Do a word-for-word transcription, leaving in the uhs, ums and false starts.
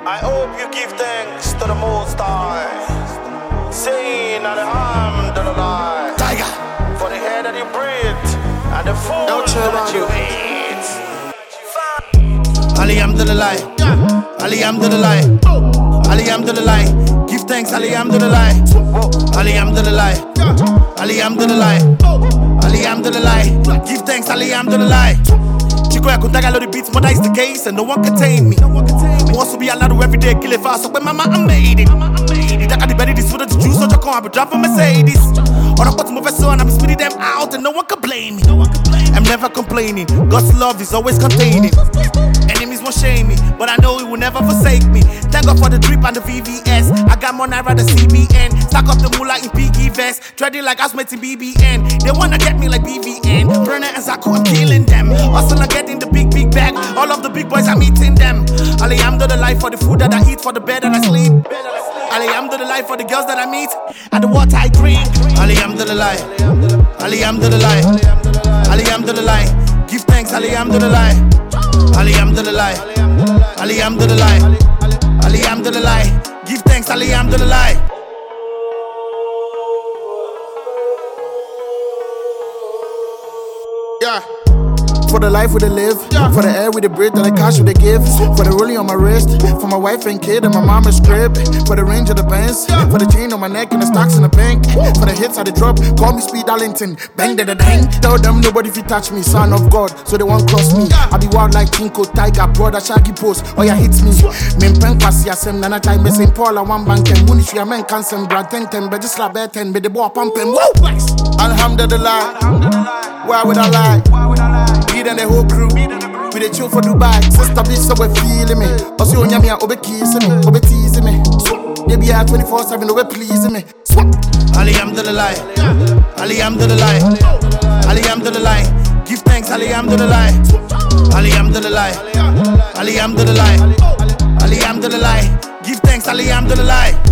I hope you give thanks to the Most High, saying Alhamdulillah, Tiger, for the air that you breathe and the food that you eat. Alhamdulillah, Alhamdulillah, Alhamdulillah. Give thanks, Alhamdulillah, Alhamdulillah, Alhamdulillah, Alhamdulillah. Give thanks, Alhamdulillah. Chico, I could tag a lot of beats, but that is the case, and no one can tame me. Wants to be allowed to every day kill it fast, so when mama, I made it. If I got the belly, this food, the juice, so you can't be dropping Mercedes. Or I got to move a son, I'm spitting them out, and no one can blame me. I'm never complaining, God's love is always containing. Enemies won't shame me, but I know He will never forsake me. Thank God for the drip and the V V S. I got more Naira than C B N. Stack up the moolah in piggy vest. Dreading like housemates in B B N. They wanna get me like B V N. Brenner and Zaku, I'm killing them. Hustle and getting the big, big bag. All of the big boys, I'm eating them. Alhamdulillah for the food that I eat, for the bed that I sleep. Alhamdulillah for the girls that I meet and the water I drink. Alhamdulillah, Alhamdulillah, Alhamdulillah. Give thanks, Alhamdulillah, Alhamdulillah, Alhamdulillah, Alhamdulillah. Give thanks, Alhamdulillah. Yeah. For the life we dey live, yeah. For the air we dey breathe, and the cash we dey give, for the rolling on my wrist, for my wife and kid and my mama's crib, for the range of the Benz, yeah. For the chain on my neck and the stocks in the bank, for the hits I dey drop, call me Speed Darlington, bang da da dang. Tell them nobody fit touch me, son of God, so they won't cross me. I be wild like Tinko, Tiger, brother, Shaggy Post, oh yeah hits me. Min pen pass ya sem nana time, me Saint Paul and one bank and Munish ya men can sem brad ten ten, but just slap bet ten, but the boy pumping. Woo! Alhamdulillah, why would I lie? Me and the whole crew, we dey chill for Dubai. Sister bitch, so we feeling me. Also, you me, obe kissing me, obe teasing me. They be here twenty-four seven, obe pleasing me. Alhamdulillah, Alhamdulillah, Alhamdulillah. Give thanks, Alhamdulillah, Alhamdulillah, Alhamdulillah, Alhamdulillah. Give thanks, Alhamdulillah.